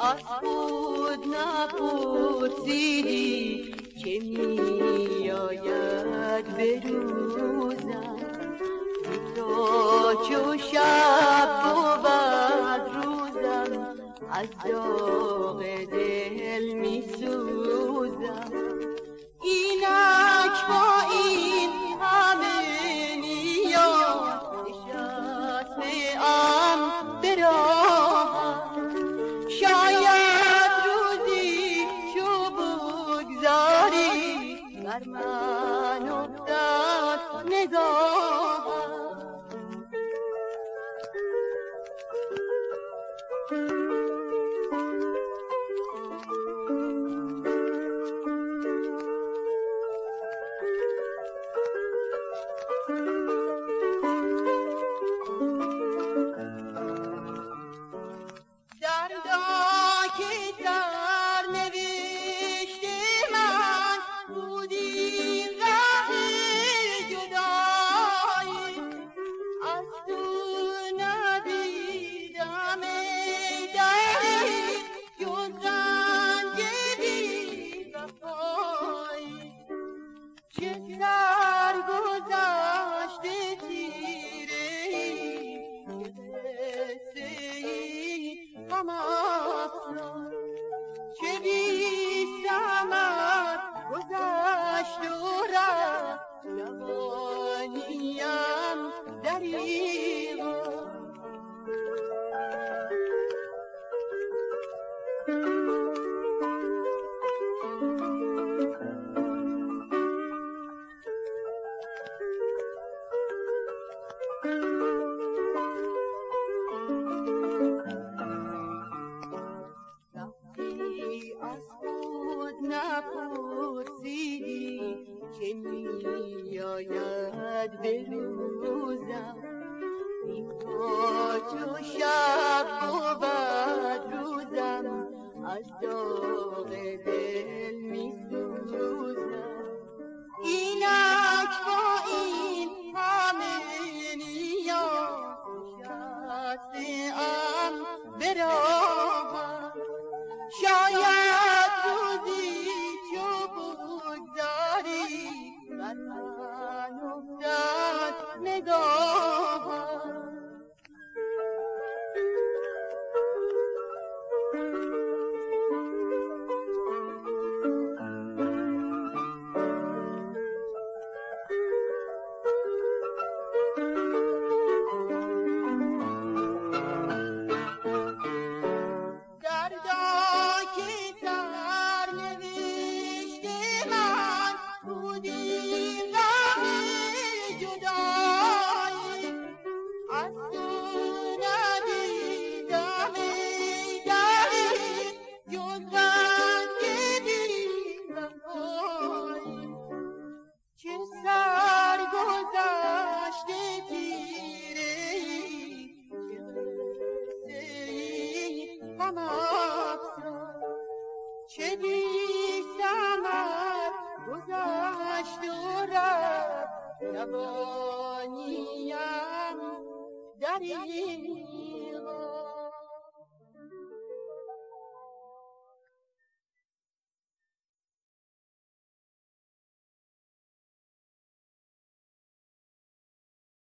از خود نپرسیدی که می آید به روزم تا چو شب بود روزم از داغ دل می سوزم اینک با این همه نیاز نشسته‌ام به راهم شاید روزی چو بگذاری بر من افتد نگاهم چه بی ثمر گذشت و رفت جوانیم دریغا از خود نپرسیدی که می آید به روزم تا چو شب بود روزم از داغ دل می سوزم اینک با این همه نیاز نشسته‌ام به راهم شاید روزی چو بگذاری بر من افتد نگاهم چه بی ثمر گذشت و رفت جوانیم دریغ